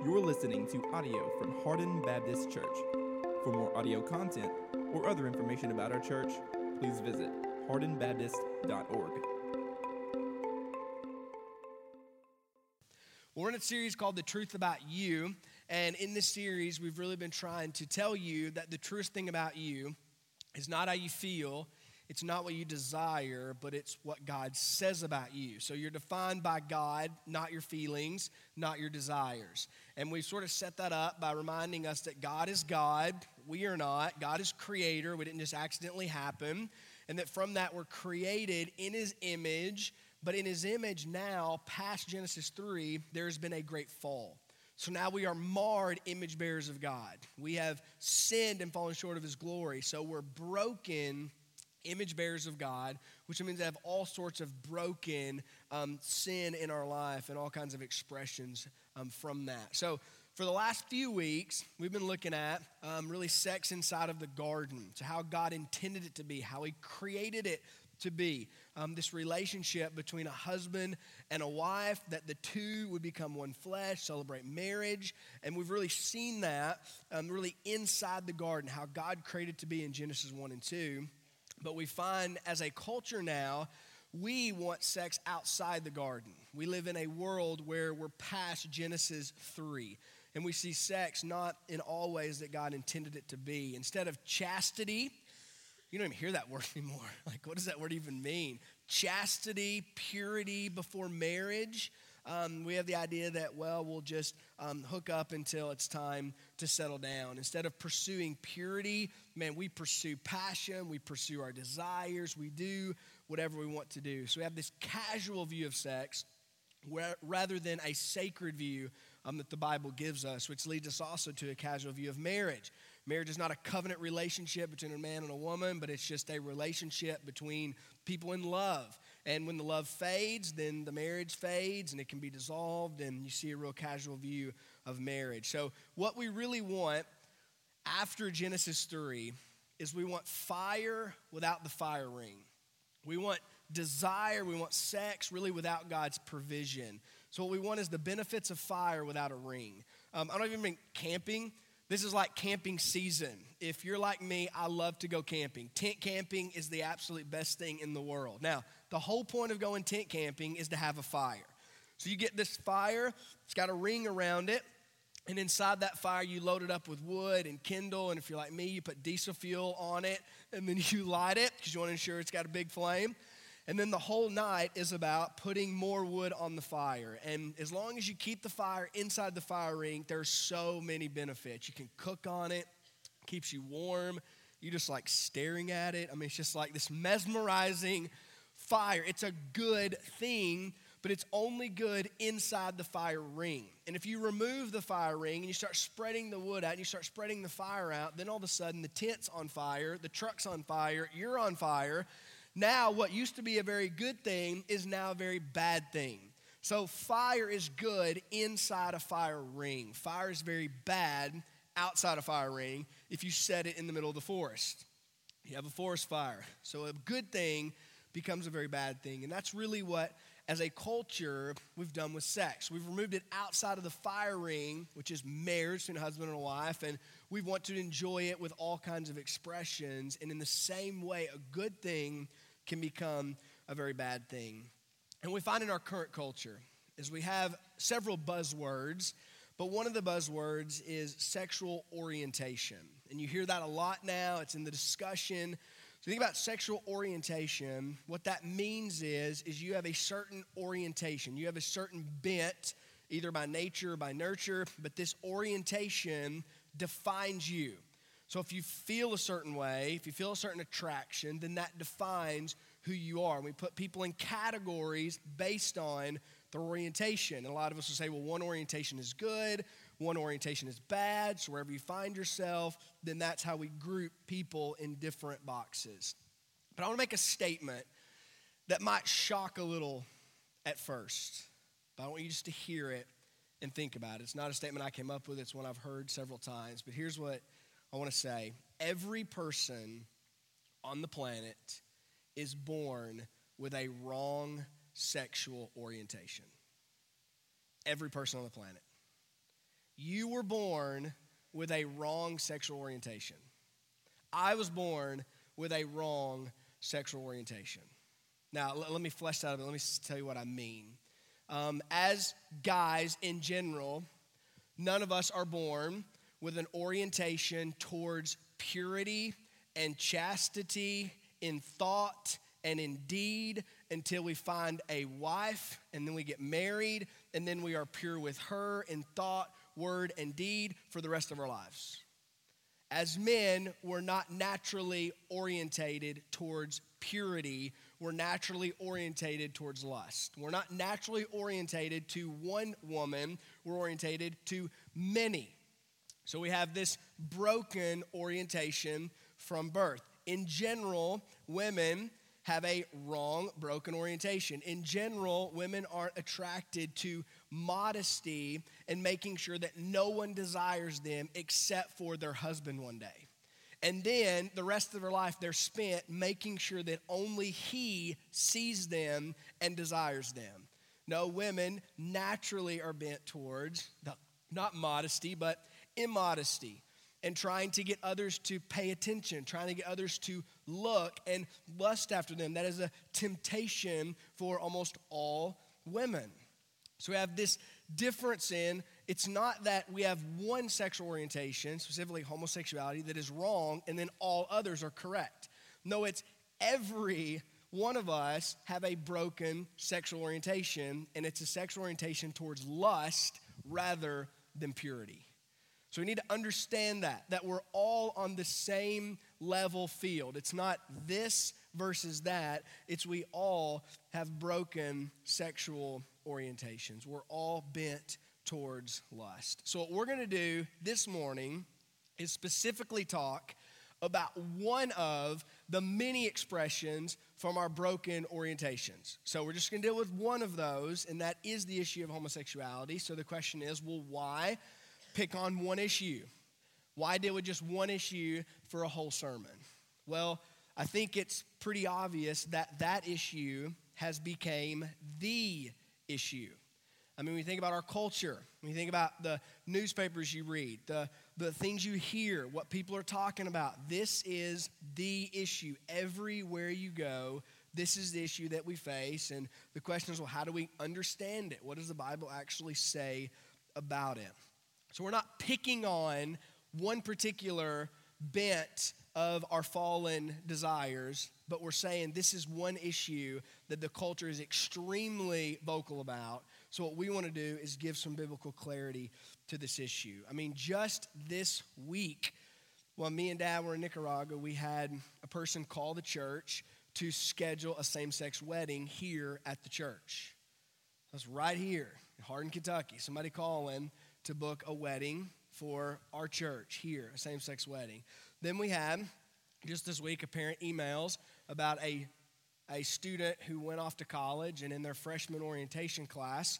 You're listening to audio from Hardin Baptist Church. For more audio content or other information about our church, please visit hardinbaptist.org. We're in a series called The Truth About You, and in this series, we've really been trying to tell you that the truest thing about you is not how you feel, it's not what you desire, but it's what God says about you. So you're defined by God, not your feelings, not your desires. And we sort of set that up by reminding us that God is God, we are not. God is creator, we didn't just accidentally happen. And that from that we're created in his image, but in his image now, past Genesis 3, there has been a great fall. So now we are marred image bearers of God. We have sinned and fallen short of his glory. So we're broken image bearers of God, which means they have all sorts of broken sin in our life and all kinds of expressions from that. So for the last few weeks, we've been looking at really sex inside of the garden, so how God intended it to be, how he created it to be, this relationship between a husband and a wife, that the two would become one flesh, celebrate marriage. And we've really seen that really inside the garden, how God created it to be in Genesis 1 and 2. But we find as a culture now, we want sex outside the garden. We live in a world where we're past Genesis 3. And we see sex not in all ways that God intended it to be. Instead of chastity, you don't even hear that word anymore. Like, what does that word even mean? Chastity, purity before marriage. We have the idea that, well, we'll just hook up until it's time to settle down. Instead of pursuing purity, man, we pursue passion, we pursue our desires, we do whatever we want to do. So we have this casual view of sex rather than a sacred view that the Bible gives us, which leads us also to a casual view of marriage. Marriage is not a covenant relationship between a man and a woman, but it's just a relationship between people in love. And when the love fades, then the marriage fades and it can be dissolved, and you see a real casual view of marriage. So what we really want after Genesis 3 is we want fire without the fire ring. We want desire, we want sex really without God's provision. So what we want is the benefits of fire without a ring. I don't even mean camping. This is like camping season. If you're like me, I love to go camping. Tent camping is the absolute best thing in the world. Now, the whole point of going tent camping is to have a fire. So you get this fire, it's got a ring around it, and inside that fire you load it up with wood and kindle, and if you're like me, you put diesel fuel on it, and then you light it because you want to ensure it's got a big flame. And then the whole night is about putting more wood on the fire. And as long as you keep the fire inside the fire ring, there's so many benefits. You can cook on it, keeps you warm. You just like staring at it. I mean, it's just like this mesmerizing fire. It's a good thing, but it's only good inside the fire ring. And if you remove the fire ring and you start spreading the wood out and you start spreading the fire out, then all of a sudden the tent's on fire, the truck's on fire, you're on fire. Now, what used to be a very good thing is now a very bad thing. So fire is good inside a fire ring. Fire is very bad outside a fire ring if you set it in the middle of the forest. You have a forest fire. So a good thing becomes a very bad thing. And that's really what, as a culture, we've done with sex. We've removed it outside of the fire ring, which is marriage between a husband and a wife, and we want to enjoy it with all kinds of expressions. And in the same way, a good thing can become a very bad thing. And we find in our current culture is we have several buzzwords, but one of the buzzwords is sexual orientation. And you hear that a lot now. It's in the discussion. So think about sexual orientation. What that means is you have a certain orientation. You have a certain bent, either by nature or by nurture, but this orientation defines you. So if you feel a certain way, if you feel a certain attraction, then that defines who you are. And we put people in categories based on their orientation. And a lot of us will say, well, one orientation is good, one orientation is bad. So wherever you find yourself, then that's how we group people in different boxes. But I want to make a statement that might shock a little at first. But I want you just to hear it and think about it. It's not a statement I came up with. It's one I've heard several times. But here's what I want to say. Every person on the planet is born with a wrong sexual orientation. Every person on the planet. you were born with a wrong sexual orientation. I was born with a wrong sexual orientation. Now, let me flesh that out a bit. Let me tell you what I mean. As guys in general, none of us are born with an orientation towards purity and chastity in thought and in deed until we find a wife, and then we get married, and then we are pure with her in thought, word, and deed for the rest of our lives. As men, we're not naturally orientated towards purity. We're naturally orientated towards lust. We're not naturally orientated to one woman. We're orientated to many. So we have this broken orientation from birth. In general, women have a wrong, broken orientation. In general, women aren't attracted to modesty and making sure that no one desires them except for their husband one day. And then the rest of their life, they're spent making sure that only he sees them and desires them. No, women naturally are bent towards, not modesty, but immodesty, and trying to get others to pay attention, trying to get others to look and lust after them. That is a temptation for almost all women. So we have this difference in, it's not that we have one sexual orientation, specifically homosexuality, that is wrong and then all others are correct. No, it's every one of us have a broken sexual orientation, and it's a sexual orientation towards lust rather than purity. So we need to understand that we're all on the same level field. It's not this versus that. It's we all have broken sexual orientations. We're all bent towards lust. So what we're going to do this morning is specifically talk about one of the many expressions from our broken orientations. So we're just going to deal with one of those, and that is the issue of homosexuality. So the question is, well, why pick on one issue? Why deal with just one issue for a whole sermon? Well, I think it's pretty obvious that issue has become the issue. I mean, when you think about our culture, when you think about the newspapers you read, the things you hear, what people are talking about, this is the issue. Everywhere you go, this is the issue that we face. And the question is, well, how do we understand it? What does the Bible actually say about it? So we're not picking on one particular bent of our fallen desires, but we're saying this is one issue that the culture is extremely vocal about. So what we want to do is give some biblical clarity to this issue. I mean, just this week, when me and Dad were in Nicaragua, we had a person call the church to schedule a same-sex wedding here at the church. That's right here in Hardin, Kentucky. Somebody calling to book a wedding for our church here, a same-sex wedding. Then we had, just this week, apparent emails about a student who went off to college, and in their freshman orientation class,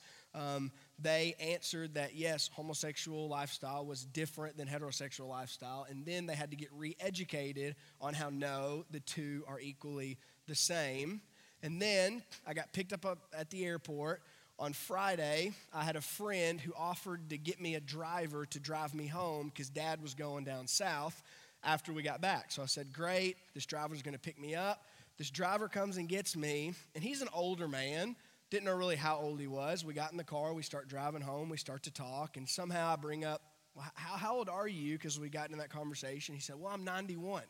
they answered that, yes, homosexual lifestyle was different than heterosexual lifestyle, and then they had to get re-educated on how, no, the two are equally the same. And then I got picked up at the airport. On Friday, I had a friend who offered to get me a driver to drive me home because Dad was going down south after we got back. So I said, great, this driver's going to pick me up. This driver comes and gets me, and he's an older man. Didn't know really how old he was. We got in the car, we start driving home, we start to talk, and somehow I bring up, well, how old are you? Because we got into that conversation. He said, well, I'm 91.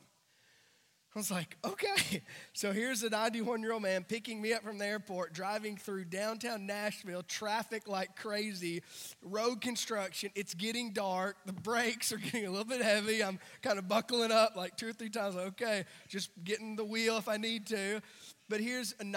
I was like, okay. So here's a 91-year-old man picking me up from the airport, driving through downtown Nashville, traffic like crazy, road construction. It's getting dark. The brakes are getting a little bit heavy. I'm kind of buckling up like 2 or 3 times. Okay, just getting the wheel if I need to. But here's a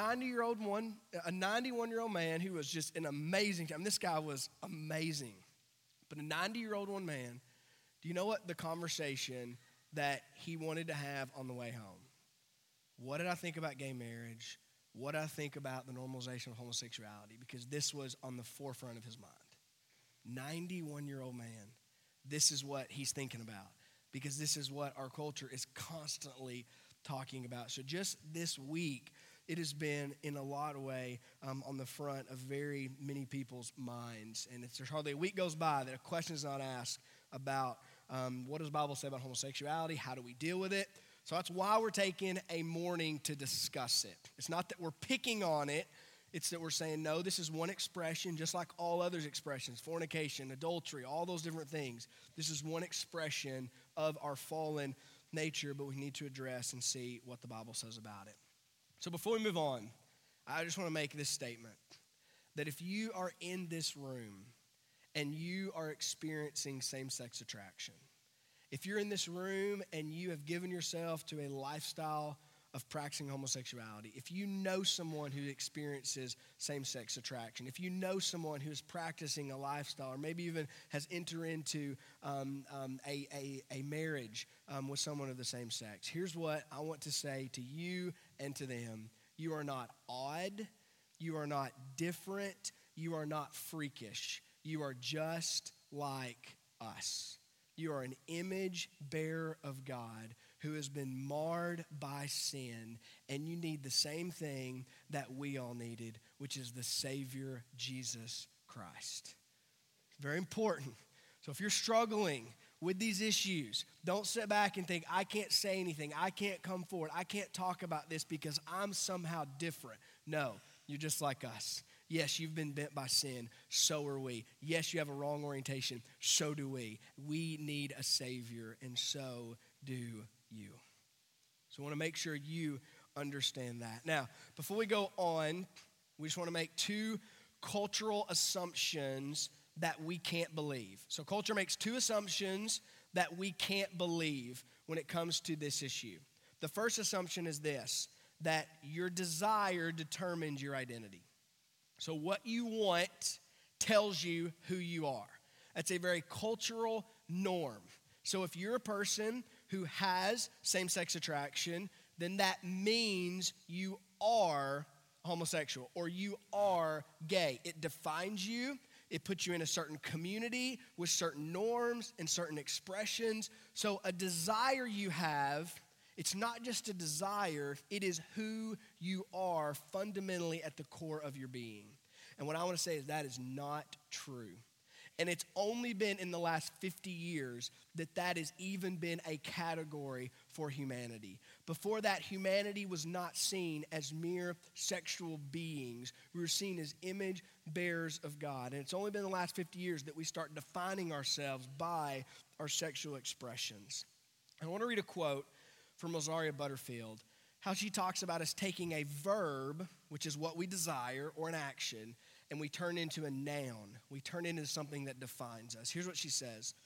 91-year-old man who was just an amazing time. This guy was amazing. But a 90-year-old man, do you know what the conversation that he wanted to have on the way home? What did I think about gay marriage? What did I think about the normalization of homosexuality? Because this was on the forefront of his mind. 91-year-old man, this is what he's thinking about, because this is what our culture is constantly talking about. So just this week, it has been, in a lot of way, on the front of very many people's minds. And there's hardly a week goes by that a question is not asked about what does the Bible say about homosexuality? How do we deal with it? So that's why we're taking a morning to discuss it. It's not that we're picking on it. It's that we're saying, no, this is one expression, just like all others expressions, fornication, adultery, all those different things. This is one expression of our fallen nature, but we need to address and see what the Bible says about it. So before we move on, I just want to make this statement, that if you are in this room and you are experiencing same-sex attraction, if you're in this room and you have given yourself to a lifestyle of practicing homosexuality, if you know someone who experiences same-sex attraction, if you know someone who is practicing a lifestyle or maybe even has entered into a marriage with someone of the same sex, here's what I want to say to you and to them. You are not odd. You are not different. You are not freakish. You are just like us. You are an image bearer of God who has been marred by sin, and you need the same thing that we all needed, which is the Savior, Jesus Christ. Very important. So if you're struggling with these issues, don't sit back and think, I can't say anything, I can't come forward, I can't talk about this because I'm somehow different. No, you're just like us. Yes, you've been bent by sin. So are we. Yes, you have a wrong orientation. So do we. We need a Savior, and so do you. So I want to make sure you understand that. Now, before we go on, we just want to make two cultural assumptions that we can't believe. So culture makes two assumptions that we can't believe when it comes to this issue. The first assumption is this, that your desire determines your identity. So what you want tells you who you are. That's a very cultural norm. So if you're a person who has same-sex attraction, then that means you are homosexual or you are gay. It defines you. It puts you in a certain community with certain norms and certain expressions. So a desire you have, it's not just a desire, it is who you are fundamentally at the core of your being. And what I want to say is that is not true. And it's only been in the last 50 years that has even been a category for humanity. Before that, humanity was not seen as mere sexual beings. We were seen as image bearers of God. And it's only been the last 50 years that we start defining ourselves by our sexual expressions. I want to read a quote from Rosaria Butterfield, how she talks about us taking a verb, which is what we desire, or an action, and we turn into a noun. We turn into something that defines us. Here's what she says.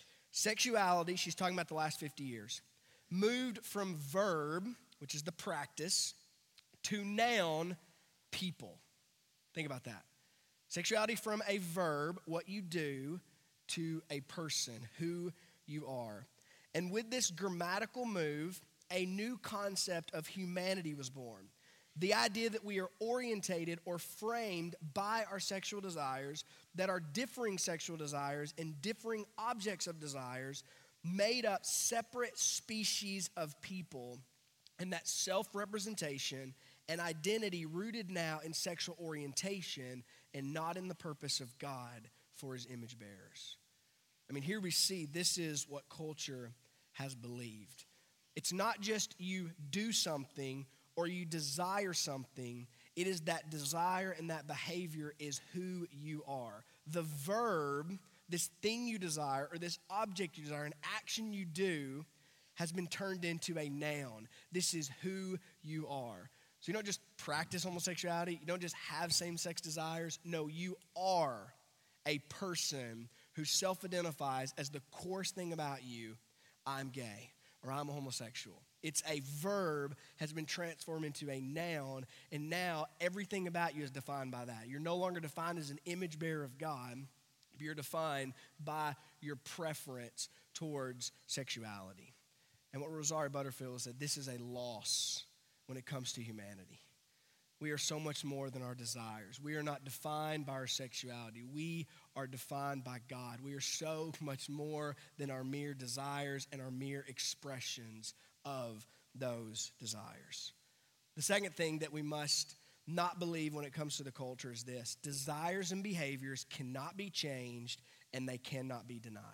Sexuality, she's talking about the last 50 years, moved from verb, which is the practice, to noun, people. Think about that. Sexuality from a verb, what you do, to a person, who you are. And with this grammatical move, a new concept of humanity was born. The idea that we are orientated or framed by our sexual desires, that our differing sexual desires and differing objects of desires made up separate species of people, and that self-representation and identity rooted now in sexual orientation and not in the purpose of God for his image bearers. I mean, here we see this is what culture has believed. It's not just you do something or you desire something. It is that desire and that behavior is who you are. The verb, this thing you desire or this object you desire, an action you do, has been turned into a noun. This is who you are. So you don't just practice homosexuality. You don't just have same-sex desires. No, you are a person who self-identifies as the core thing about you, I'm gay or I'm a homosexual. It's a verb has been transformed into a noun, and now everything about you is defined by that. You're no longer defined as an image bearer of God. You're defined by your preference towards sexuality. And what Rosaria Butterfield said, this is a loss when it comes to humanity. We are so much more than our desires. We are not defined by our sexuality. We are defined by God. We are so much more than our mere desires and our mere expressions of those desires. The second thing that we must not believe when it comes to the culture is this: desires and behaviors cannot be changed and they cannot be denied.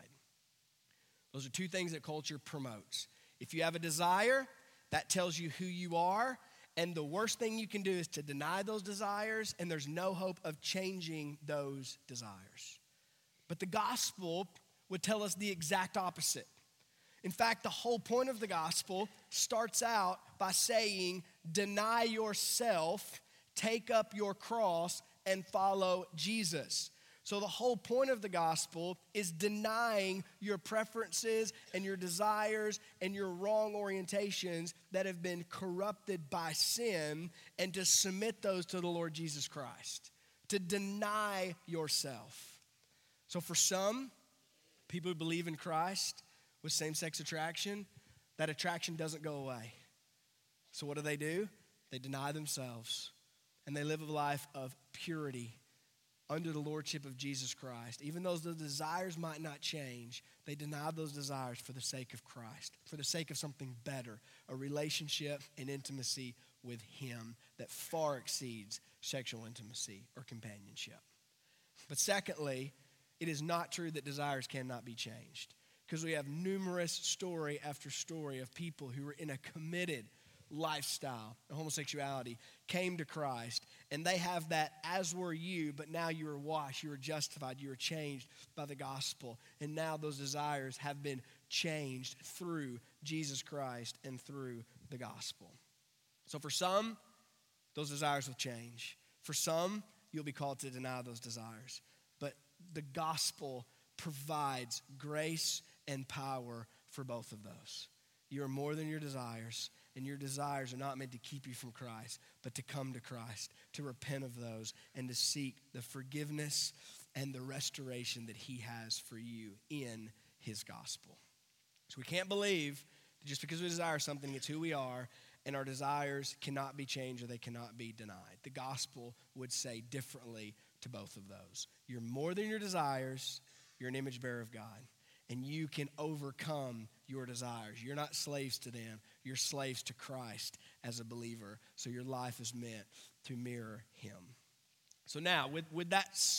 Those are two things that culture promotes. If you have a desire, that tells you who you are, and the worst thing you can do is to deny those desires, and there's no hope of changing those desires. But the gospel would tell us the exact opposite. In fact, the whole point of the gospel starts out by saying, deny yourself, take up your cross, and follow Jesus. So the whole point of the gospel is denying your preferences and your desires and your wrong orientations that have been corrupted by sin, and to submit those to the Lord Jesus Christ, to deny yourself. So for some people who believe in Christ with same-sex attraction, that attraction doesn't go away. So what do? They deny themselves, and they live a life of purity under the lordship of Jesus Christ. Even though the desires might not change, they deny those desires for the sake of Christ, for the sake of something better, a relationship and intimacy with Him that far exceeds sexual intimacy or companionship. But secondly, it is not true that desires cannot be changed, because we have numerous story after story of people who were in a committed lifestyle of homosexuality, came to Christ, and they have that as were you, but now you are washed, you are justified, you are changed by the gospel, and now those desires have been changed through Jesus Christ and through the gospel. So for some, those desires will change. For some, you'll be called to deny those desires. But the gospel provides grace and power for both of those. You are more than your desires, and your desires are not meant to keep you from Christ, but to come to Christ, to repent of those, and to seek the forgiveness and the restoration that He has for you in His gospel. So we can't believe that just because we desire something, it's who we are, and our desires cannot be changed or they cannot be denied. The gospel would say differently to both of those. You're more than your desires. You're an image bearer of God, and you can overcome your desires. You're not slaves to them. You're slaves to Christ as a believer. So your life is meant to mirror Him. So now, with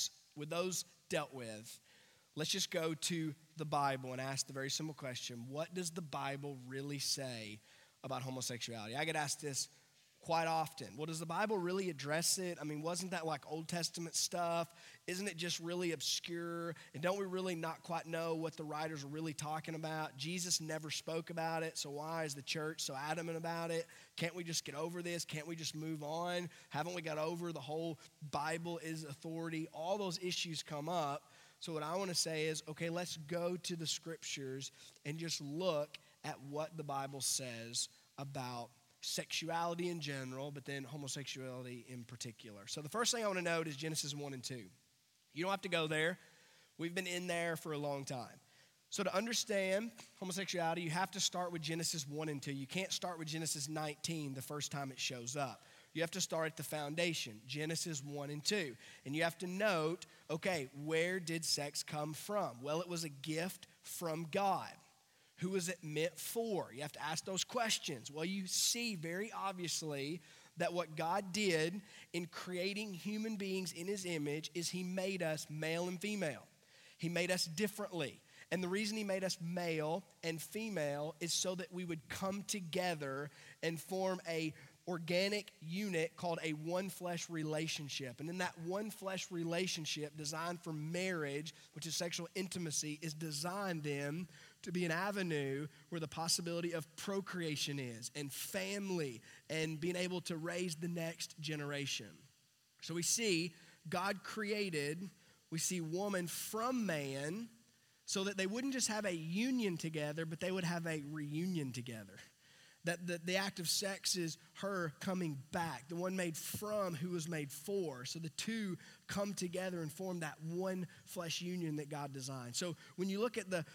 those dealt with, let's just go to the Bible and ask the very simple question: what does the Bible really say about homosexuality? I get asked this quite often. Well, does the Bible really address it? I mean, wasn't that like Old Testament stuff? Isn't it just really obscure? And don't we really not quite know what the writers are really talking about? Jesus never spoke about it, so why is the church so adamant about it? Can't we just get over this? Can't we just move on? Haven't we got over the whole Bible is authority? All those issues come up. So what I want to say is, okay, let's go to the scriptures and just look at what the Bible says about sexuality in general, but then homosexuality in particular. So the first thing I want to note is Genesis 1 and 2. You don't have to go there. We've been in there for a long time. So to understand homosexuality, you have to start with Genesis 1 and 2. You can't start with Genesis 19 the first time it shows up. You have to start at the foundation, Genesis 1 and 2. And you have to note, okay, where did sex come from? Well, it was a gift from God. Who was it meant for? You have to ask those questions. Well, you see very obviously that what God did in creating human beings in His image is He made us male and female. He made us differently. And the reason He made us male and female is so that we would come together and form a organic unit called a one-flesh relationship. And in that one-flesh relationship designed for marriage, which is sexual intimacy, is designed then to be an avenue where the possibility of procreation is, and family, and being able to raise the next generation. So we see God created, we see woman from man, so that they wouldn't just have a union together, but they would have a reunion together. That the act of sex is her coming back, the one made from who was made for. So the two come together and form that one flesh union that God designed. So when you look at the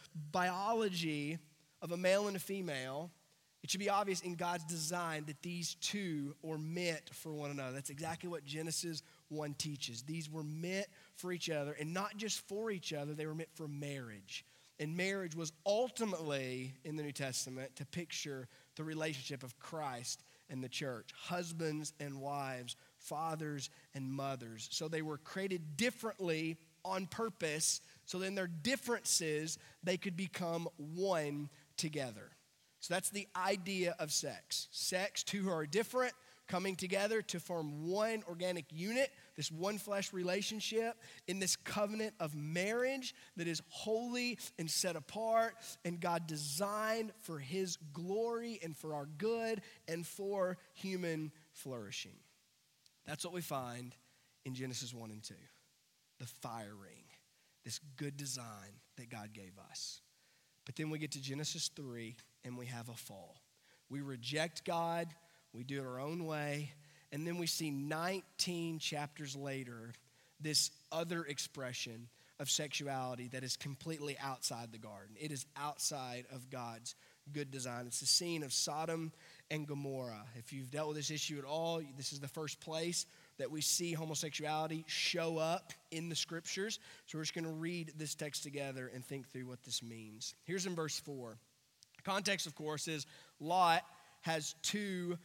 biology of a male and a female, it should be obvious in God's design that these two are meant for one another. That's exactly what Genesis 1 teaches. These were meant for each other, and not just for each other, they were meant for marriage. And marriage was ultimately, in the New Testament, to picture the relationship of Christ and the church, husbands and wives, fathers and mothers. So they were created differently on purpose, so then their differences, they could become one together. So that's the idea of sex. Sex, two who are different, coming together to form one organic unit, this one flesh relationship in this covenant of marriage that is holy and set apart, and God designed for his glory and for our good and for human flourishing. That's what we find in Genesis 1 and 2, the fire ring, this good design that God gave us. But then we get to Genesis 3 and we have a fall. We reject God, we do it our own way, and then we see 19 chapters later this other expression of sexuality that is completely outside the garden. It is outside of God's good design. It's the scene of Sodom and Gomorrah. If you've dealt with this issue at all, this is the first place that we see homosexuality show up in the scriptures. So we're just going to read this text together and think through what this means. Here's in verse 4. The context, of course, is Lot has two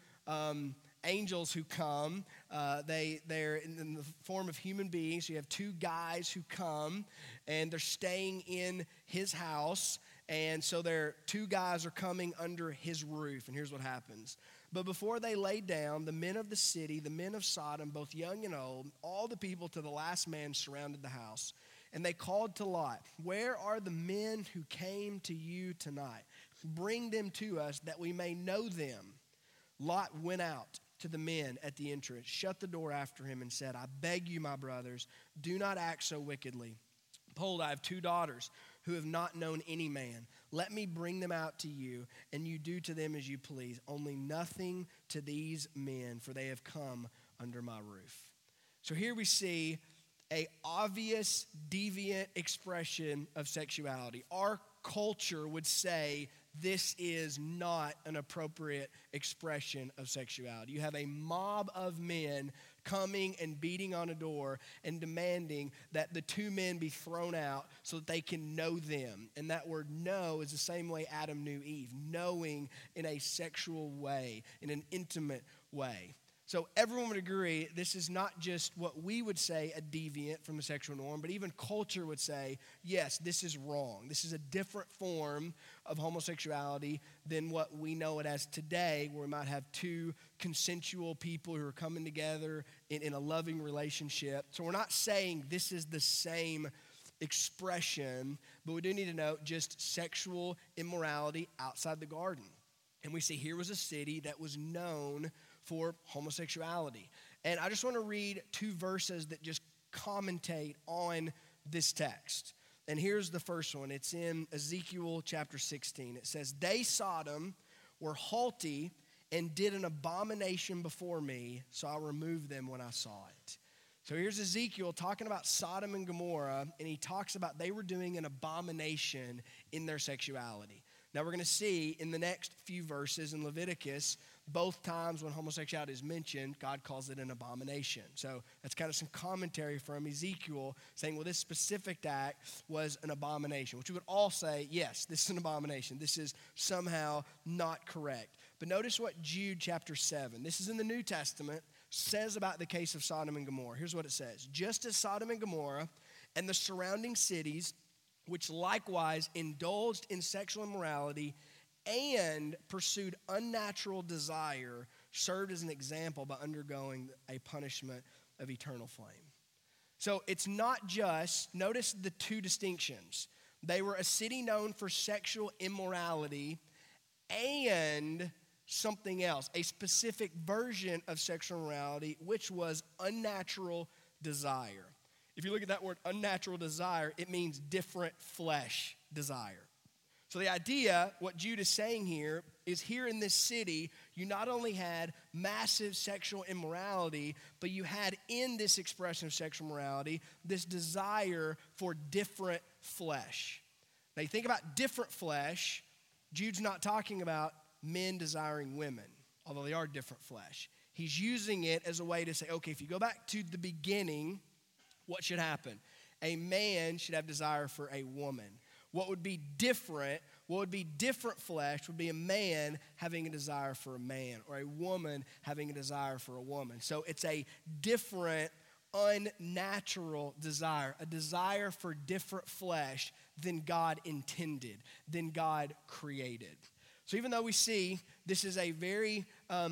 angels who come. They're in the form of human beings. So you have two guys who come, and they're staying in his house. And so two guys are coming under his roof. And here's what happens. But before they lay down, the men of the city, the men of Sodom, both young and old, all the people to the last man surrounded the house. And they called to Lot, "Where are the men who came to you tonight? Bring them to us that we may know them." Lot went out to the men at the entrance, shut the door after him, and said, "I beg you, my brothers, do not act so wickedly. Behold, I have two daughters who have not known any man. Let me bring them out to you, and you do to them as you please. Only nothing to these men, for they have come under my roof." So here we see an obvious deviant expression of sexuality. Our culture would say this is not an appropriate expression of sexuality. You have a mob of men coming and beating on a door and demanding that the two men be thrown out so that they can know them. And that word know is the same way Adam knew Eve, knowing in a sexual way, in an intimate way. So everyone would agree this is not just what we would say a deviant from the sexual norm, but even culture would say, yes, this is wrong. This is a different form of homosexuality than what we know it as today, where we might have two consensual people who are coming together in a loving relationship. So we're not saying this is the same expression, but we do need to note just sexual immorality outside the garden. And we see here was a city that was known for homosexuality. And I just want to read two verses that just commentate on this text. And here's the first one. It's in Ezekiel chapter 16. It says, "They, Sodom, were haughty and did an abomination before me, so I removed them when I saw it." So here's Ezekiel talking about Sodom and Gomorrah, and he talks about they were doing an abomination in their sexuality. Now we're going to see in the next few verses in Leviticus, both times when homosexuality is mentioned, God calls it an abomination. So that's kind of some commentary from Ezekiel saying, well, this specific act was an abomination, which we would all say, yes, this is an abomination. This is somehow not correct. But notice what Jude chapter 7, this is in the New Testament, says about the case of Sodom and Gomorrah. Here's what it says. "Just as Sodom and Gomorrah and the surrounding cities, which likewise indulged in sexual immorality and pursued unnatural desire, served as an example by undergoing a punishment of eternal flame." So it's not just, notice the two distinctions. They were a city known for sexual immorality and something else, a specific version of sexual immorality, which was unnatural desire. If you look at that word unnatural desire, it means different flesh desire. So the idea, what Jude is saying here, is here in this city, you not only had massive sexual immorality, but you had in this expression of sexual morality, this desire for different flesh. Now you think about different flesh, Jude's not talking about men desiring women, although they are different flesh. He's using it as a way to say, okay, if you go back to the beginning, what should happen? A man should have desire for a woman. What would be different flesh would be a man having a desire for a man or a woman having a desire for a woman. So it's a different, unnatural desire, a desire for different flesh than God intended, than God created. So even though we see this is a very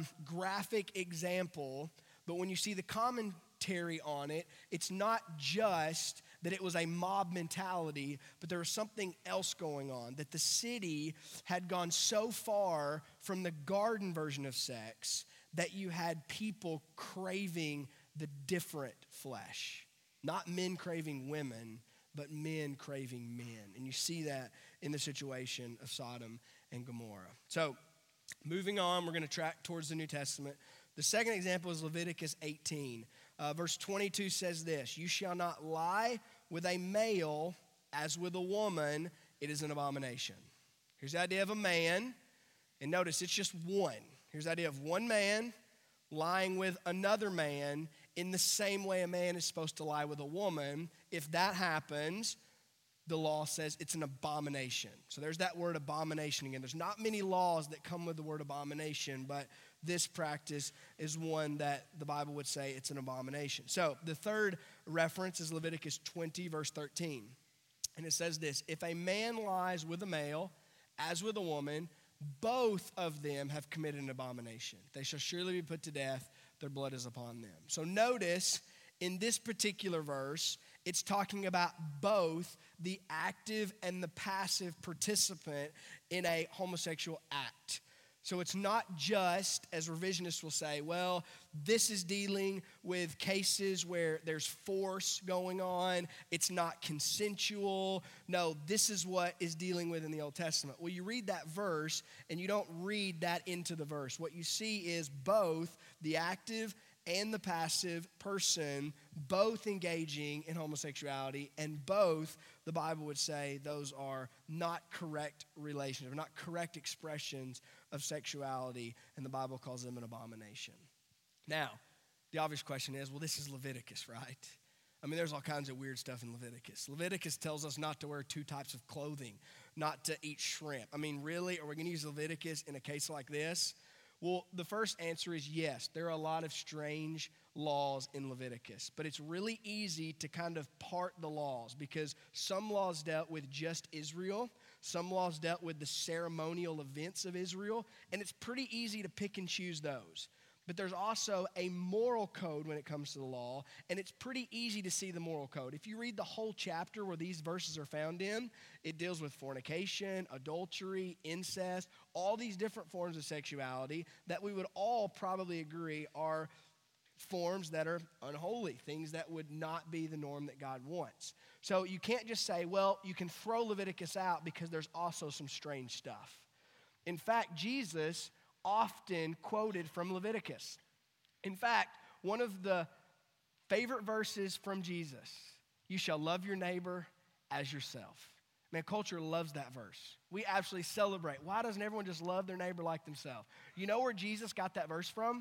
graphic example, but when you see the commentary on it, it's not just that it was a mob mentality, but there was something else going on, that the city had gone so far from the garden version of sex that you had people craving the different flesh. Not men craving women, but men craving men. And you see that in the situation of Sodom and Gomorrah. So, moving on, we're going to track towards the New Testament. The second example is Leviticus 18. Verse 22 says this, "You shall not lie with a male as with a woman. It is an abomination." Here's the idea of a man. And notice, it's just one. Here's the idea of one man lying with another man in the same way a man is supposed to lie with a woman. If that happens, the law says it's an abomination. So there's that word abomination again. There's not many laws that come with the word abomination, but this practice is one that the Bible would say it's an abomination. So the third reference is Leviticus 20, verse 13. And it says this, "If a man lies with a male as with a woman, both of them have committed an abomination. They shall surely be put to death. Their blood is upon them." So notice in this particular verse, it's talking about both the active and the passive participant in a homosexual act. So it's not just, as revisionists will say, well, this is dealing with cases where there's force going on. It's not consensual. No, this is what is dealing with in the Old Testament. Well, you read that verse and you don't read that into the verse. What you see is both the active and the passive person both engaging in homosexuality, and both, the Bible would say, those are not correct relations, or not correct expressions of sexuality, and the Bible calls them an abomination. Now, the obvious question is, well, this is Leviticus, right? I mean, there's all kinds of weird stuff in Leviticus. Leviticus tells us not to wear two types of clothing, not to eat shrimp. I mean, really, are we going to use Leviticus in a case like this? Well, the first answer is yes. There are a lot of strange laws in Leviticus, but it's really easy to kind of part the laws because some laws dealt with just Israel, some laws dealt with the ceremonial events of Israel, and it's pretty easy to pick and choose those. But there's also a moral code when it comes to the law, and it's pretty easy to see the moral code. If you read the whole chapter where these verses are found in, it deals with fornication, adultery, incest, all these different forms of sexuality that we would all probably agree are forms that are unholy, things that would not be the norm that God wants. So you can't just say, well, you can throw Leviticus out because there's also some strange stuff. In fact, Jesus often quoted from Leviticus. In fact, one of the favorite verses from Jesus, "You shall love your neighbor as yourself." Man, culture loves that verse. We absolutely celebrate. Why doesn't everyone just love their neighbor like themselves? You know where Jesus got that verse from?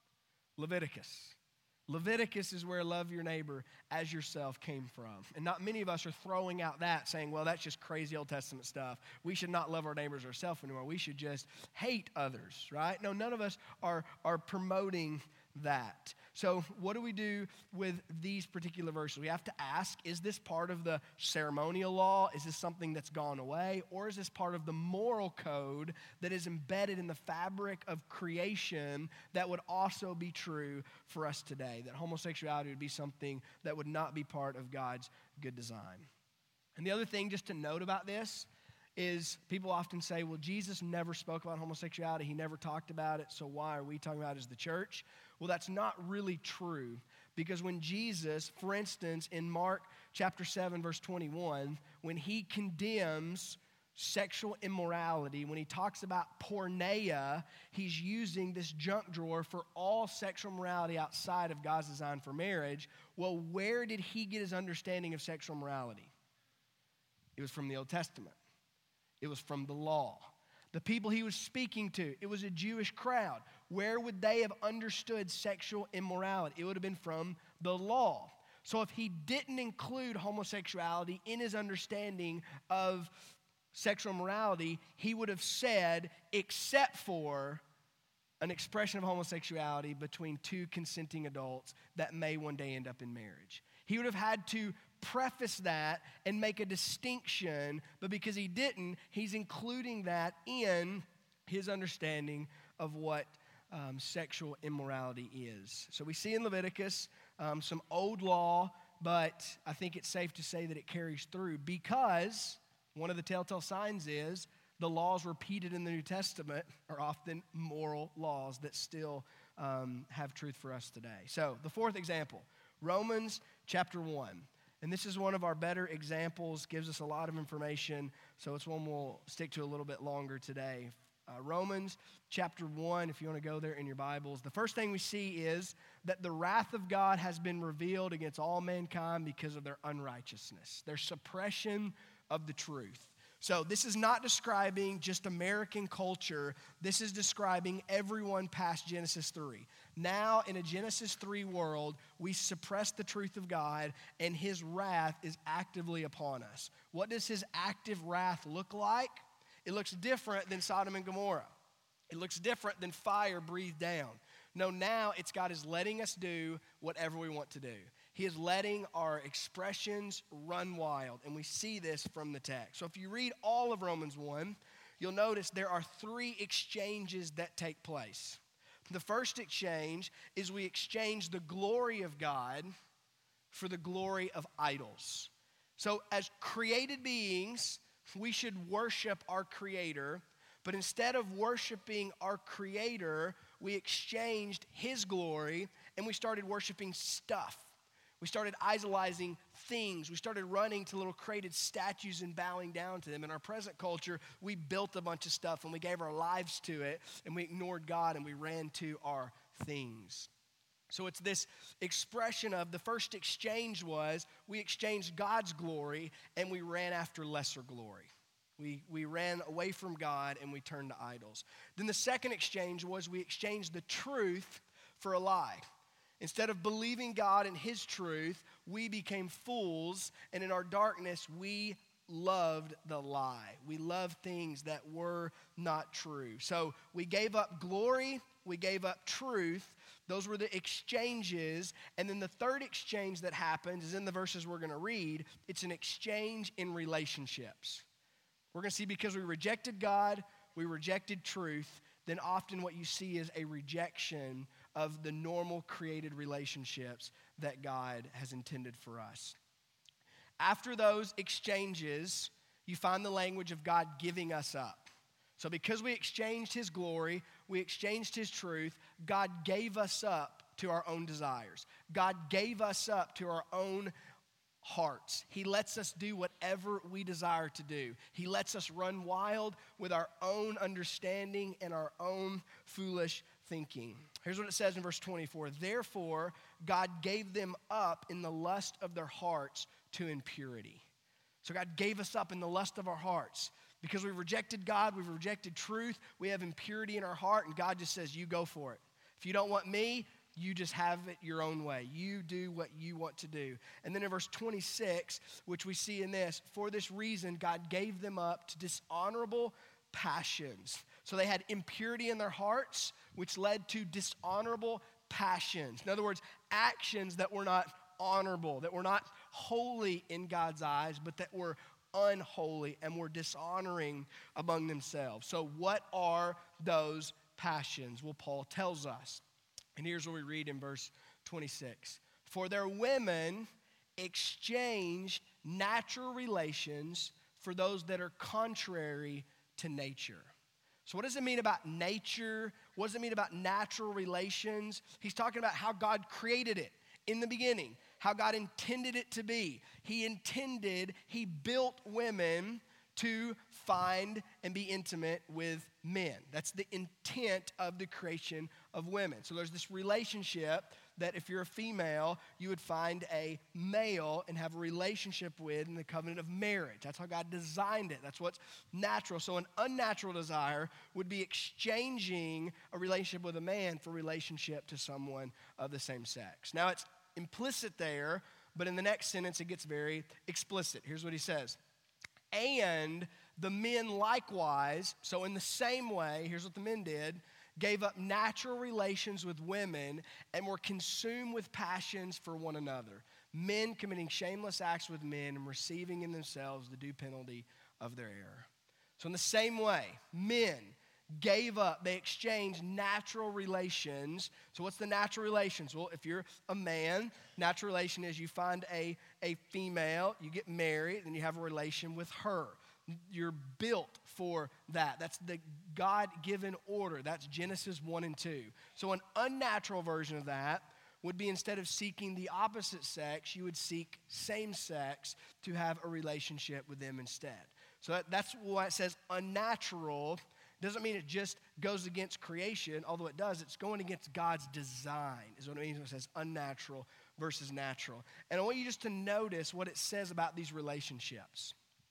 Leviticus. Leviticus is where love your neighbor as yourself came from. And not many of us are throwing out that, saying, well, that's just crazy Old Testament stuff. We should not love our neighbors ourselves anymore. We should just hate others, right? No, none of us are promoting that. So what do we do with these particular verses? We have to ask, is this part of the ceremonial law? Is this something that's gone away? Or is this part of the moral code that is embedded in the fabric of creation that would also be true for us today? That homosexuality would be something that would not be part of God's good design. And the other thing just to note about this is people often say, well, Jesus never spoke about homosexuality. He never talked about it, so why are we talking about it as the church? Well, that's not really true, because when Jesus, for instance, in Mark chapter 7, verse 21, when he condemns sexual immorality, when he talks about porneia, he's using this junk drawer for all sexual morality outside of God's design for marriage. Well, where did he get his understanding of sexual morality? It was from the Old Testament. It was from the law. The people he was speaking to, it was a Jewish crowd. Where would they have understood sexual immorality? It would have been from the law. So if he didn't include homosexuality in his understanding of sexual morality, he would have said, except for an expression of homosexuality between two consenting adults that may one day end up in marriage. He would have had to preface that and make a distinction, but because he didn't, he's including that in his understanding of what sexual immorality is. So we see in Leviticus some old law, but I think it's safe to say that it carries through, because one of the telltale signs is the laws repeated in the New Testament are often moral laws that still have truth for us today. So the fourth example, Romans chapter 1. And this is one of our better examples, gives us a lot of information, so it's one we'll stick to a little bit longer today. Romans chapter 1, if you want to go there in your Bibles. The first thing we see is that the wrath of God has been revealed against all mankind because of their unrighteousness, their suppression of the truth. So this is not describing just American culture. This is describing everyone past Genesis 3. Now, in a Genesis 3 world, we suppress the truth of God, and his wrath is actively upon us. What does his active wrath look like? It looks different than Sodom and Gomorrah. It looks different than fire breathed down. No, now it's God is letting us do whatever we want to do. He is letting our expressions run wild, and we see this from the text. So if you read all of Romans 1, you'll notice there are three exchanges that take place. The first exchange is we exchange the glory of God for the glory of idols. So as created beings, we should worship our Creator, but instead of worshiping our Creator, we exchanged his glory and we started worshiping stuff. We started idolizing things. We started running to little created statues and bowing down to them. In our present culture, we built a bunch of stuff and we gave our lives to it, and we ignored God and we ran to our things. So it's this expression of the first exchange was we exchanged God's glory and we ran after lesser glory. We ran away from God and we turned to idols. Then the second exchange was we exchanged the truth for a lie. Instead of believing God and his truth, we became fools, and in our darkness, we loved the lie. We loved things that were not true. So we gave up glory, we gave up truth. Those were the exchanges. And then the third exchange that happens is in the verses we're going to read. It's an exchange in relationships. We're going to see because we rejected God, we rejected truth, then often what you see is a rejection of the normal created relationships that God has intended for us. After those exchanges, you find the language of God giving us up. So because we exchanged his glory, we exchanged his truth, God gave us up to our own desires. God gave us up to our own hearts. He lets us do whatever we desire to do. He lets us run wild with our own understanding and our own foolish thinking. Here's what it says in verse 24. Therefore, God gave them up in the lust of their hearts to impurity. So God gave us up in the lust of our hearts. Because we've rejected God, we've rejected truth, we have impurity in our heart, and God just says, you go for it. If you don't want me, you just have it your own way. You do what you want to do. And then in verse 26, which we see in this, for this reason, God gave them up to dishonorable passions. So they had impurity in their hearts, which led to dishonorable passions. In other words, actions that were not honorable, that were not holy in God's eyes, but that were unholy and were dishonoring among themselves. So what are those passions? Well, Paul tells us. And here's what we read in verse 26. For their women exchanged natural relations for those that are contrary to nature. So what does it mean about nature? What does it mean about natural relations? He's talking about how God created it in the beginning, how God intended it to be. He built women to find and be intimate with men. That's the intent of the creation of women. So there's this relationship that if you're a female, you would find a male and have a relationship with in the covenant of marriage. That's how God designed it. That's what's natural. So an unnatural desire would be exchanging a relationship with a man for relationship to someone of the same sex. Now it's implicit there, but in the next sentence it gets very explicit. Here's what he says. And the men likewise, so in the same way, here's what the men did, gave up natural relations with women and were consumed with passions for one another. Men committing shameless acts with men and receiving in themselves the due penalty of their error. So in the same way, men gave up, they exchanged natural relations. So what's the natural relations? Well, if you're a man, natural relation is you find a female, you get married, and you have a relation with her. You're built for that. That's the God-given order. That's Genesis 1 and 2. So an unnatural version of that would be instead of seeking the opposite sex, you would seek same sex to have a relationship with them instead. So that's why it says unnatural. Doesn't mean it just goes against creation, although it does. It's going against God's design is what it means when it says unnatural versus natural. And I want you just to notice what it says about these relationships.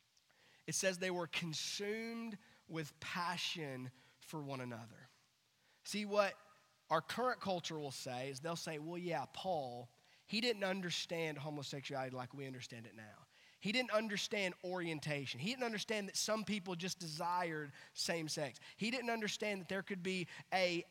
It says they were consumed with passion for one another. See, what our current culture will say is they'll say, well, yeah, Paul, he didn't understand homosexuality like we understand it now. He didn't understand orientation. He didn't understand that some people just desired same sex. He didn't understand that there could be a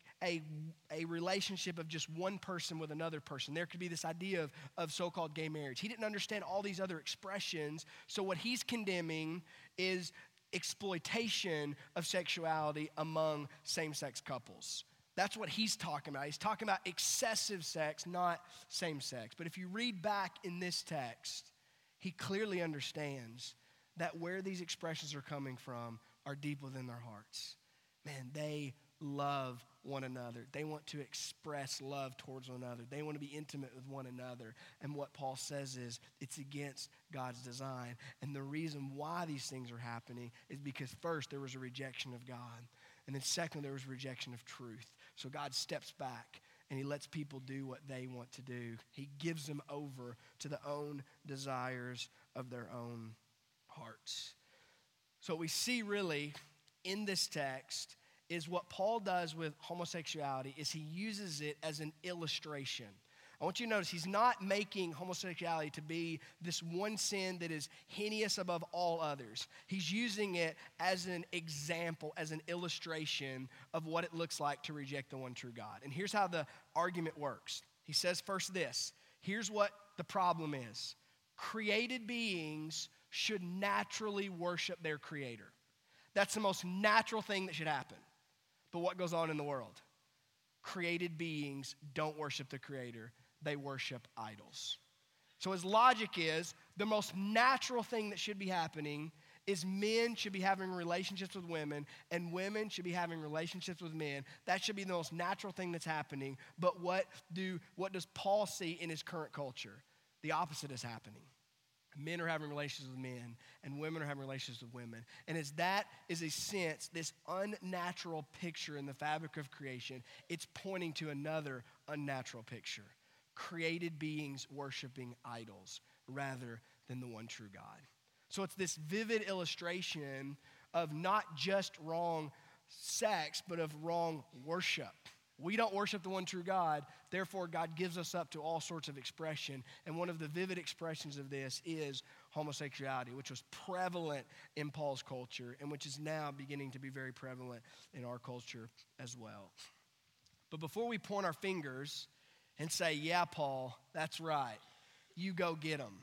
relationship of just one person with another person. There could be this idea of so-called gay marriage. He didn't understand all these other expressions. So what he's condemning is exploitation of sexuality among same-sex couples. That's what he's talking about. He's talking about excessive sex, not same sex. But if you read back in this text, he clearly understands that where these expressions are coming from are deep within their hearts. Man, they love one another. They want to express love towards one another. They want to be intimate with one another. And what Paul says is it's against God's design. And the reason why these things are happening is because first there was a rejection of God. And then second, there was rejection of truth. So God steps back and he lets people do what they want to do. He gives them over to the own desires of their own hearts. So what we see really in this text is what Paul does with homosexuality is he uses it as an illustration. I want you to notice he's not making homosexuality to be this one sin that is heinous above all others. He's using it as an example, as an illustration of what it looks like to reject the one true God. And here's how the argument works. He says first this, here's what the problem is. Created beings should naturally worship their creator. That's the most natural thing that should happen. But what goes on in the world? Created beings don't worship the creator. They worship idols. So his logic is the most natural thing that should be happening is men should be having relationships with women and women should be having relationships with men. That should be the most natural thing that's happening. But what does Paul see in his current culture? The opposite is happening. Men are having relations with men, and women are having relations with women. And as that is a sense, this unnatural picture in the fabric of creation, it's pointing to another unnatural picture. Created beings worshiping idols rather than the one true God. So it's this vivid illustration of not just wrong sex, but of wrong worship. We don't worship the one true God, therefore God gives us up to all sorts of expression. And one of the vivid expressions of this is homosexuality, which was prevalent in Paul's culture and which is now beginning to be very prevalent in our culture as well. But before we point our fingers and say, yeah, Paul, that's right, you go get them,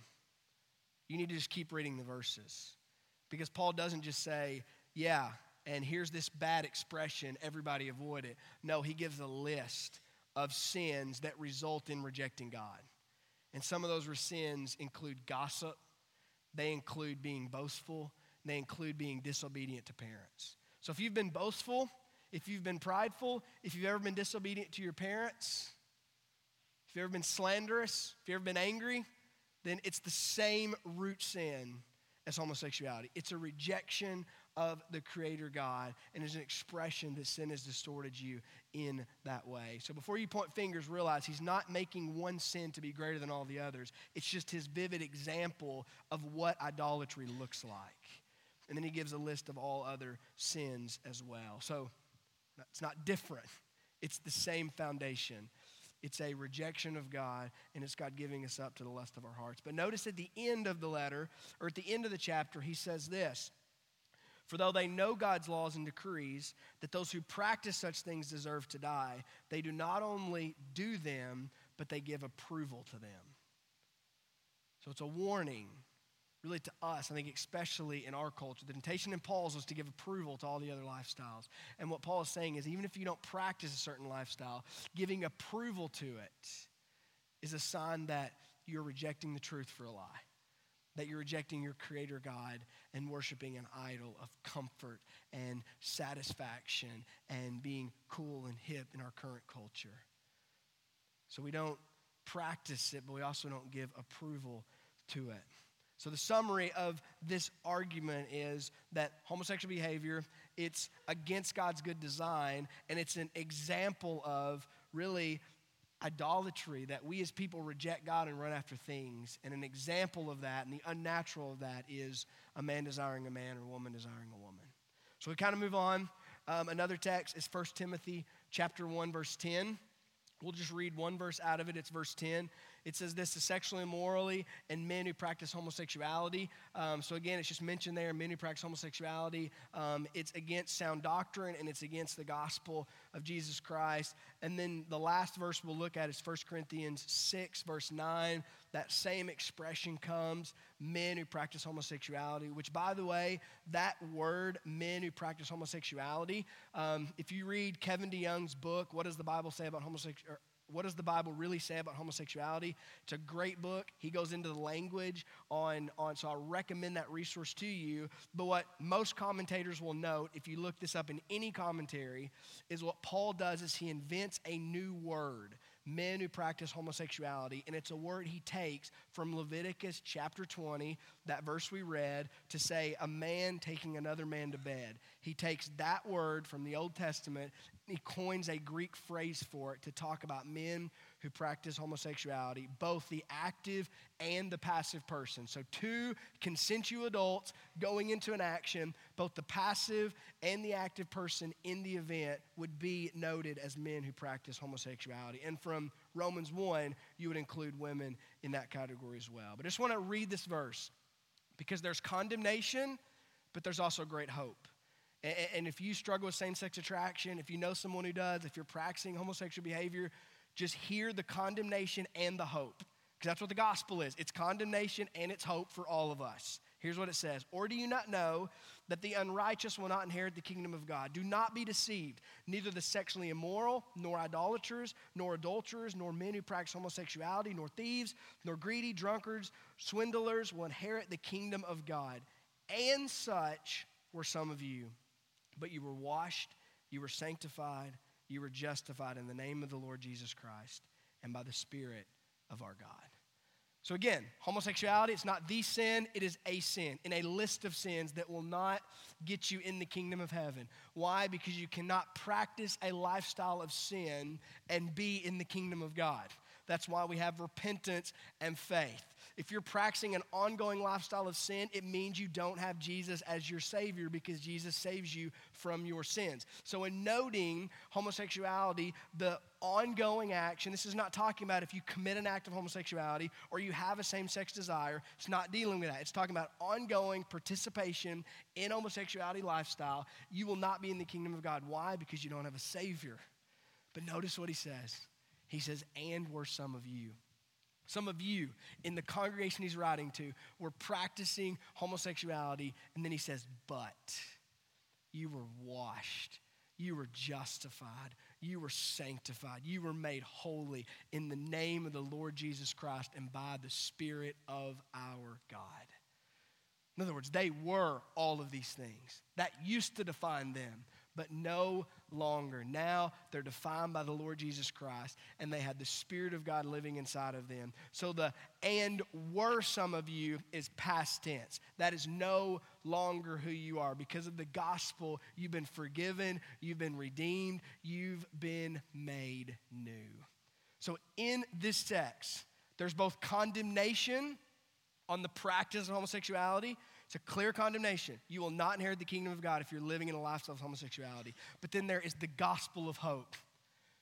you need to just keep reading the verses. Because Paul doesn't just say, yeah, and here's this bad expression, everybody avoid it. No, he gives a list of sins that result in rejecting God. And some of those sins include gossip, they include being boastful, and they include being disobedient to parents. So if you've been boastful, if you've been prideful, if you've ever been disobedient to your parents, if you've ever been slanderous, if you've ever been angry, then it's the same root sin as homosexuality. It's a rejection of the Creator God, and is an expression that sin has distorted you in that way. So before you point fingers, realize he's not making one sin to be greater than all the others. It's just his vivid example of what idolatry looks like. And then he gives a list of all other sins as well. So it's not different. It's the same foundation. It's a rejection of God, and it's God giving us up to the lust of our hearts. But notice at the end of the letter, or at the end of the chapter, he says this: "For though they know God's laws and decrees, that those who practice such things deserve to die, they do not only do them, but they give approval to them." So it's a warning, really, to us, I think especially in our culture. The temptation in Paul's was to give approval to all the other lifestyles. And what Paul is saying is, even if you don't practice a certain lifestyle, giving approval to it is a sign that you're rejecting the truth for a lie, that you're rejecting your Creator God and worshiping an idol of comfort and satisfaction and being cool and hip in our current culture. So we don't practice it, but we also don't give approval to it. So the summary of this argument is that homosexual behavior, it's against God's good design, and it's an example of really idolatry, that we as people reject God and run after things. And an example of that and the unnatural of that is a man desiring a man or a woman desiring a woman. So we kind of move on. Another text is 1 Timothy chapter 1, verse 10. We'll just read one verse out of it. It's verse 10. It says this: "The sexually immorally and men who practice homosexuality." So again, it's just mentioned there, men who practice homosexuality. It's against sound doctrine, and it's against the gospel of Jesus Christ. And then the last verse we'll look at is 1 Corinthians 6, verse 9. That same expression comes, men who practice homosexuality, which, by the way, that word, men who practice homosexuality, if you read Kevin DeYoung's book, What Does the Bible Say About Homosexuality? What does the Bible really say about homosexuality? It's a great book. He goes into the language on so I recommend that resource to you. But what most commentators will note, if you look this up in any commentary, is what Paul does is he invents a new word, men who practice homosexuality, and it's a word he takes from Leviticus chapter 20, that verse we read, to say a man taking another man to bed. He takes that word from the Old Testament, and he coins a Greek phrase for it to talk about men who practice homosexuality, both the active and the passive person. So two consensual adults going into an action, both the passive and the active person in the event would be noted as men who practice homosexuality. And from Romans 1, you would include women in that category as well. But I just want to read this verse because there's condemnation, but there's also great hope. And if you struggle with same-sex attraction, if you know someone who does, if you're practicing homosexual behavior, just hear the condemnation and the hope, because that's what the gospel is. It's condemnation and it's hope for all of us. Here's what it says: "Or do you not know that the unrighteous will not inherit the kingdom of God? Do not be deceived. Neither the sexually immoral, nor idolaters, nor adulterers, nor men who practice homosexuality, nor thieves, nor greedy, drunkards, swindlers will inherit the kingdom of God. And such were some of you. But you were washed, you were sanctified, you were justified in the name of the Lord Jesus Christ and by the Spirit of our God." So again, homosexuality, it's not the sin, it is a sin in a list of sins that will not get you in the kingdom of heaven. Why? Because you cannot practice a lifestyle of sin and be in the kingdom of God. That's why we have repentance and faith. If you're practicing an ongoing lifestyle of sin, it means you don't have Jesus as your Savior, because Jesus saves you from your sins. So in noting homosexuality, the ongoing action, this is not talking about if you commit an act of homosexuality or you have a same-sex desire. It's not dealing with that. It's talking about ongoing participation in homosexuality lifestyle. You will not be in the kingdom of God. Why? Because you don't have a Savior. But notice what he says. He says, "And were some of you." Some of you in the congregation he's writing to were practicing homosexuality, and then he says, "But you were washed, you were justified, you were sanctified, you were made holy in the name of the Lord Jesus Christ and by the Spirit of our God." In other words, they were all of these things. That used to define them, but no longer. Now they're defined by the Lord Jesus Christ, and they had the Spirit of God living inside of them. So the "and were some of you" is past tense. That is no longer who you are. Because of the gospel, you've been forgiven, you've been redeemed, you've been made new. So in this text, there's both condemnation on the practice of homosexuality. It's a clear condemnation. You will not inherit the kingdom of God if you're living in a lifestyle of homosexuality. But then there is the gospel of hope,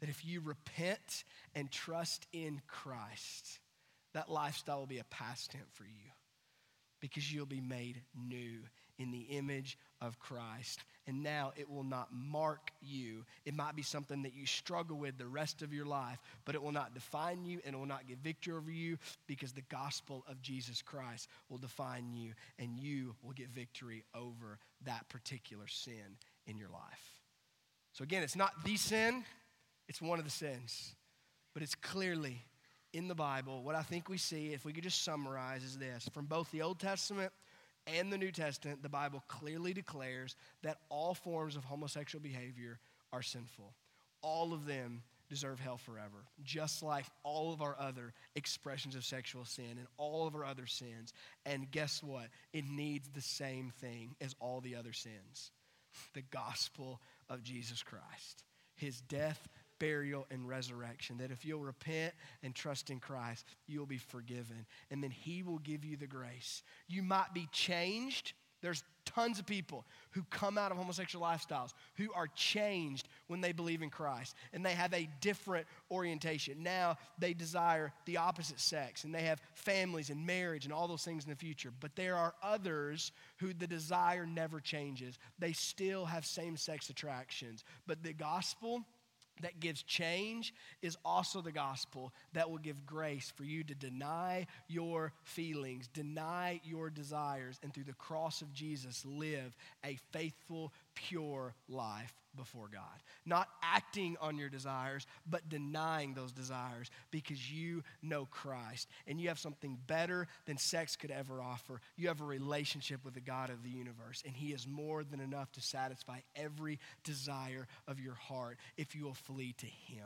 that if you repent and trust in Christ, that lifestyle will be a past tense for you because you'll be made new in the image of Christ. And now it will not mark you. It might be something that you struggle with the rest of your life, but it will not define you and it will not give victory over you because the gospel of Jesus Christ will define you and you will get victory over that particular sin in your life. So again, it's not the sin, it's one of the sins, but it's clearly in the Bible. What I think we see, if we could just summarize, is this. From both the Old Testament and the New Testament, the Bible clearly declares that all forms of homosexual behavior are sinful. All of them deserve hell forever, just like all of our other expressions of sexual sin and all of our other sins. And guess what? It needs the same thing as all the other sins. The gospel of Jesus Christ. His death, burial, and resurrection, that if you'll repent and trust in Christ, you'll be forgiven, and then he will give you the grace. You might be changed. There's tons of people who come out of homosexual lifestyles who are changed when they believe in Christ, and they have a different orientation. Now they desire the opposite sex, and they have families and marriage and all those things in the future. But there are others who the desire never changes. They still have same-sex attractions, but the gospel that gives change is also the gospel that will give grace for you to deny your feelings, deny your desires, and through the cross of Jesus, live a faithful, pure life before God. Not acting on your desires, but denying those desires because you know Christ and you have something better than sex could ever offer. You have a relationship with the God of the universe, and he is more than enough to satisfy every desire of your heart if you will flee to him.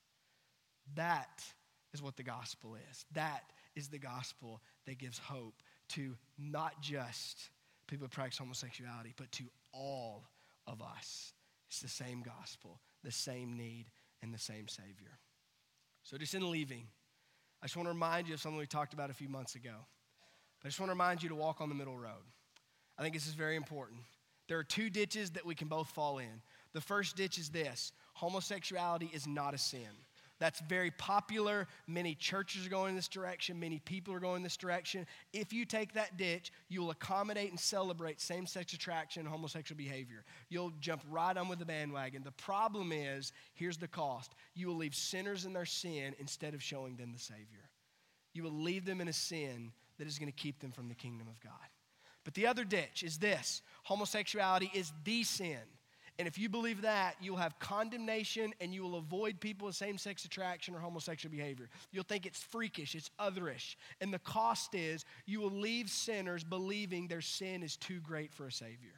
That is what the gospel is. That is the gospel that gives hope to not just people who practice homosexuality, but to all of us. It's the same gospel, the same need, and the same Savior. So just in leaving, I just want to remind you of something we talked about a few months ago. But I just want to remind you to walk on the middle road. I think this is very important. There are two ditches that we can both fall in. The first ditch is this: homosexuality is not a sin. That's very popular. Many churches are going in this direction. Many people are going in this direction. If you take that ditch, you will accommodate and celebrate same-sex attraction and homosexual behavior. You'll jump right on with the bandwagon. The problem is, here's the cost. You will leave sinners in their sin instead of showing them the Savior. You will leave them in a sin that is going to keep them from the kingdom of God. But the other ditch is this: homosexuality is the sin. And if you believe that, you'll have condemnation and you will avoid people with same-sex attraction or homosexual behavior. You'll think it's freakish, it's otherish. And the cost is you will leave sinners believing their sin is too great for a Savior.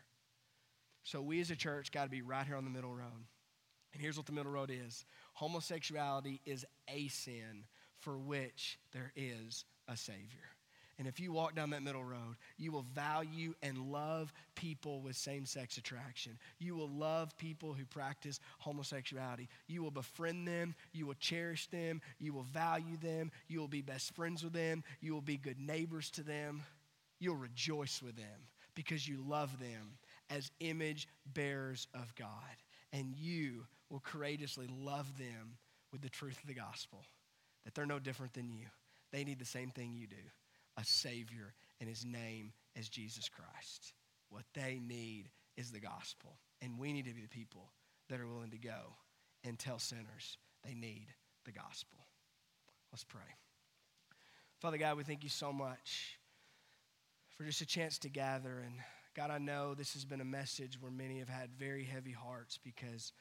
So we as a church got to be right here on the middle road. And here's what the middle road is. Homosexuality is a sin for which there is a Savior. And if you walk down that middle road, you will value and love people with same-sex attraction. You will love people who practice homosexuality. You will befriend them. You will cherish them. You will value them. You will be best friends with them. You will be good neighbors to them. You'll rejoice with them because you love them as image bearers of God. And you will courageously love them with the truth of the gospel, that they're no different than you. They need the same thing you do. A Savior, and his name is Jesus Christ. What they need is the gospel. And we need to be the people that are willing to go and tell sinners they need the gospel. Let's pray. Father God, we thank you so much for just a chance to gather. And God, I know this has been a message where many have had very heavy hearts because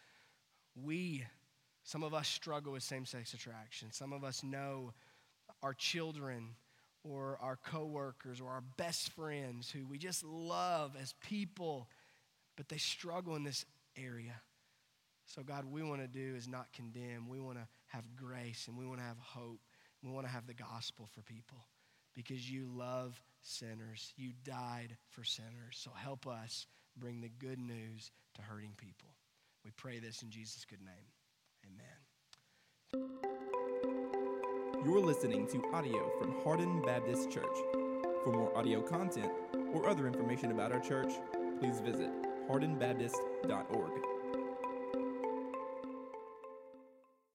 some of us struggle with same-sex attraction. Some of us know our children or our coworkers or our best friends who we just love as people, but they struggle in this area. So God, what we want to do is not condemn. We want to have grace and we want to have hope. We want to have the gospel for people because you love sinners. You died for sinners. So help us bring the good news to hurting people. We pray this in Jesus' good name. Amen. You're listening to audio from Hardin Baptist Church. For more audio content or other information about our church, please visit hardinbaptist.org.